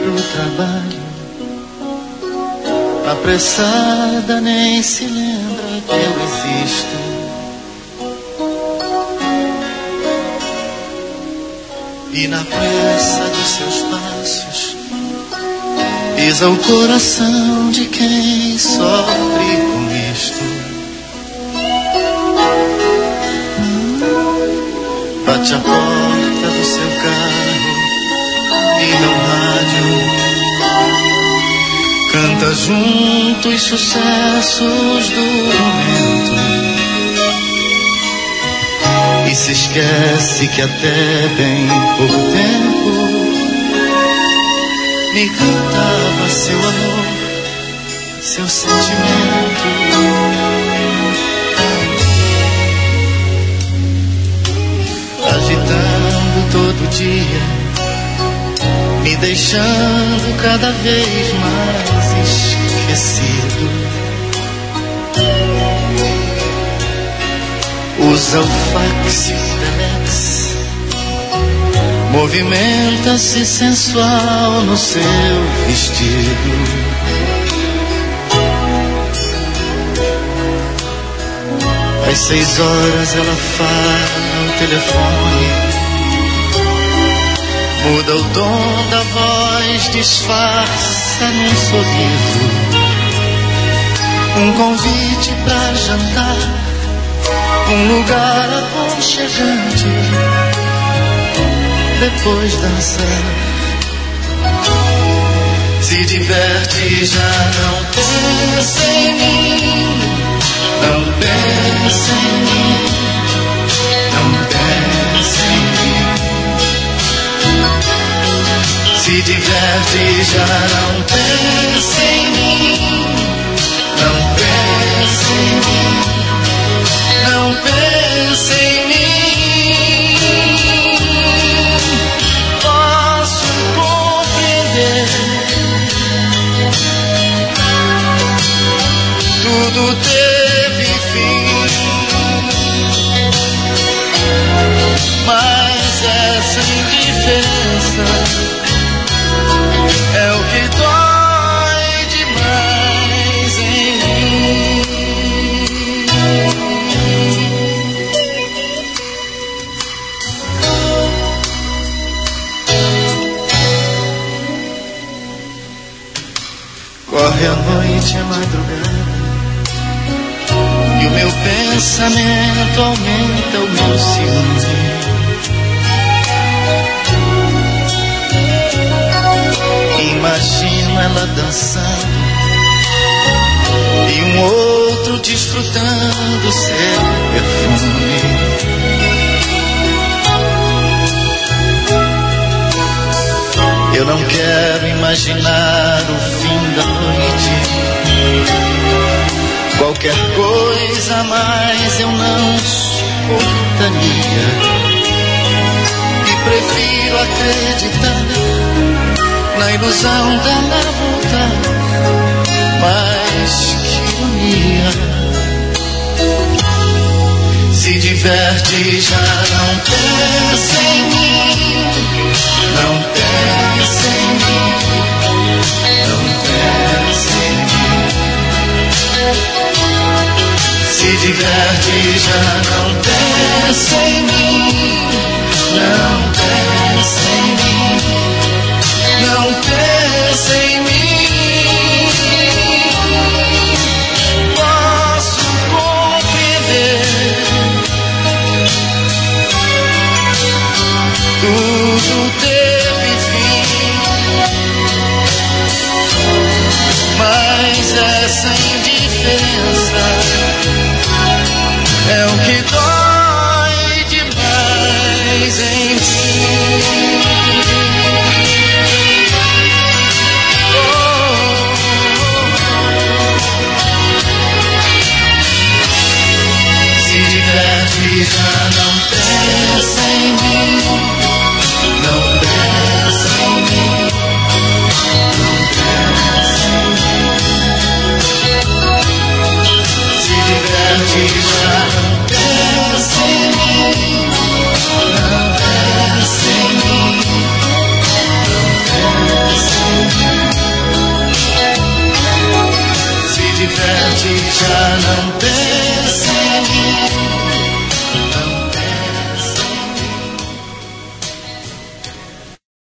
pro trabalho, apressada, nem se lembra que eu existo. E na pressa dos seus passos pisa o coração de quem sofre com isto. Bate a porta do seu carro, liga o rádio, canta junto os sucessos do momento e se esquece que até bem pouco tempo me cantava seu amor, seu sentimento. Agitando todo dia, me deixando cada vez mais esquecido. Usa o fax e o telex, movimenta-se sensual no seu vestido. Às 6 horas ela fala ao telefone, muda o tom da voz, disfarça num sorriso um convite pra jantar, um lugar aconchegante, depois dançar. Se diverte, já não pensa em mim, não pensa em mim, não pensa em mim. Se diverte, já não pensa em mim, não pensa em mim, não pensa em mim. Posso compreender, tudo teve fim, mas essa indiferença é o que dói demais em mim. Corre a noite, a madrugada, e o meu pensamento aumenta o meu ciúme. Imagino ela dançando e um outro desfrutando seu perfume. Eu não quero imaginar o fim da noite, qualquer coisa a mais eu não suportaria, e prefiro acreditar na ilusão dela voltar. Mas que ironia, se diverte, já não pensa em mim, não pensa em mim, não pensa em mim. Se diverte, já não pensa em mim, não pensa em mim, não pensa em mim. Posso compreender, tudo teve fim, mas essa indiferença é o que dói já não pensa